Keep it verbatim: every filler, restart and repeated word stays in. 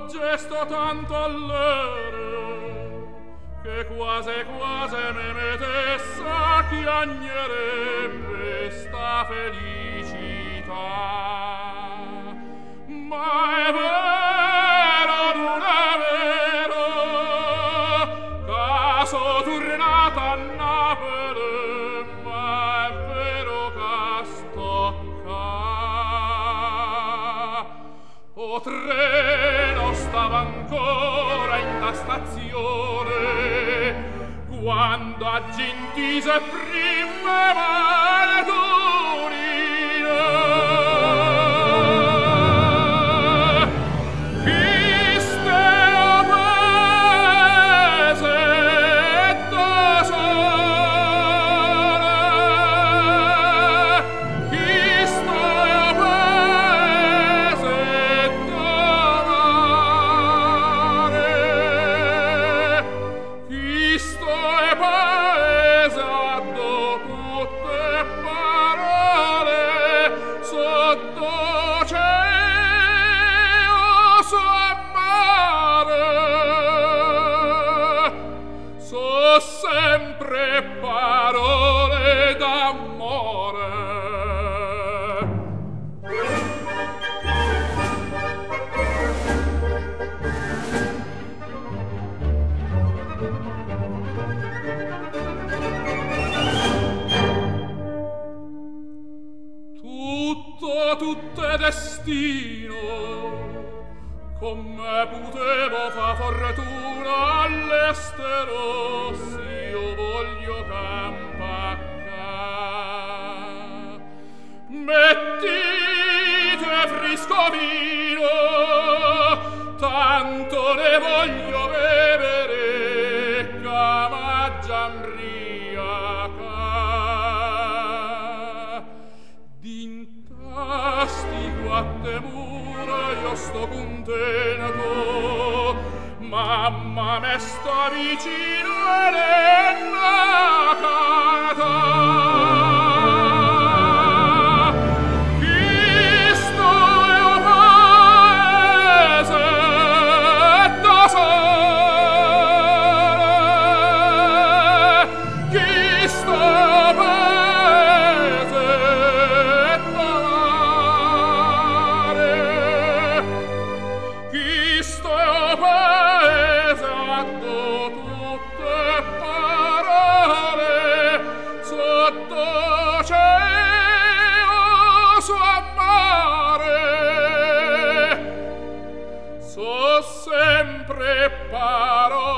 gesto tanto all'ere che quasi quasi me metessa a piagnere sta felicità. Ma è vero, non è vero, caso tornata a Napoli, ma è vero che stocca. O treno stava ancora in la stazione quando a gentise prime maledorine chiste o paese da sole chiste o paese da mare chiste e paese addo tutte parole sotto cielo su mare so sempre parole d'amore. Tutto, tutto è destino, come potevo fa fortuna all'estero, s'io voglio campacca. Mettite frisco vino, tanto ne voglio bevere, che m'aggia imbriaca. D'intasti quatte mura io sto contento, mamma me sta vicino ed è nacata. Cristo è un paese da sole, Cristo è un paese da mare, Cristo è un paese addo tutte parole sotto cielo su mare so sempre parole